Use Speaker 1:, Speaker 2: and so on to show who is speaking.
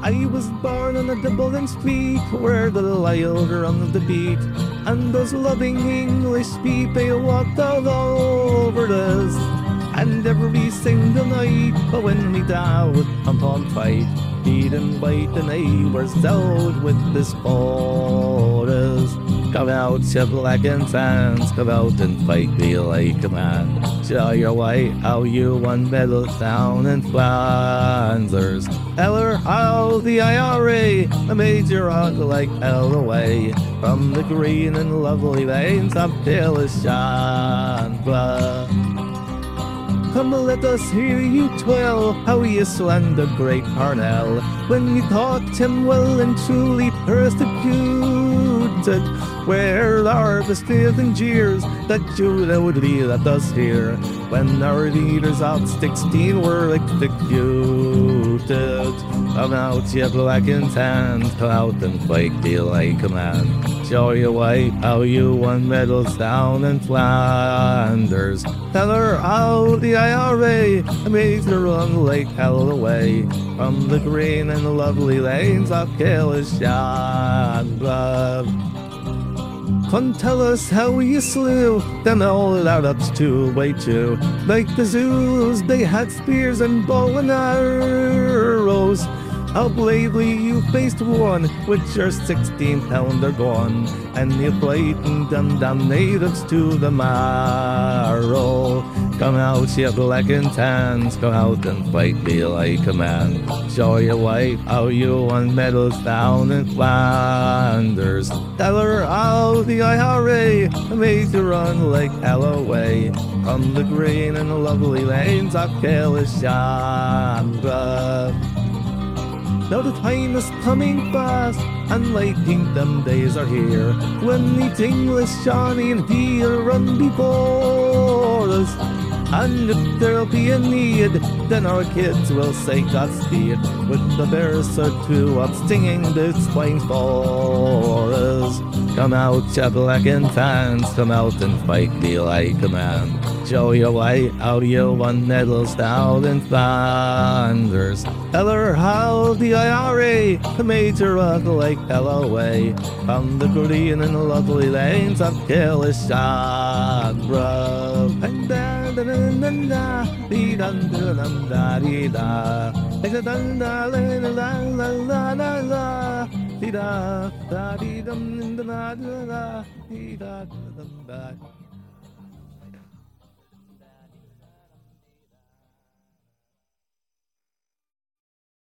Speaker 1: I was born on a Dublin street where the lion runs the beat, and those loving English people walked all over us. And every single night, but when we down upon fight, beat and bite the neighbors out with the spoilers. Come out, you black and tans, come out and fight me like a man. Show your way how you won medals down in Flanders. Tell her how the IRA made your heart like hell away from the green and lovely lanes of Dillishan. Come let us hear you tell how you slandered great Parnell when you thought him well and truly persecuted. Where are the stiffing jeers that you loudly let us hear when our leaders of 16 were executed? Come out, you black and tans, come out and fight me like a man. Show your wife how you won medals down in Flanders. Tell her how the IRA made her run like hell away from the green and lovely lanes of Dillishan. Come tell us how you slew them old Arabs 2x2. Like the Zulus, they had spears and bow and arrows. How bravely you faced one with your 16-pounder gun, and you frightened them damn natives to the marrow. Come out, you black and tans, come out and fight me like a man. Show your wife how you won medals down in Flanders. Tell her how the IRA made you run like hell away from the green and lovely lanes of Dillishan. Now the time is coming fast, and like kingdom days are here, when the English Johnny and he'll run before us. And if there'll be a need, then our kids will say Godspeed, with the bears or two up stinging the spines for us. Come out, you black and tans, come out and fight me like a man. Show your way how you won medals down in Flanders. Tell her how the IRA made you run like hell away from the green and lovely lanes of Dillishan. And da da da da dee da da da dee da da da la la la la la la dee da da dee dum da da da dee da da da.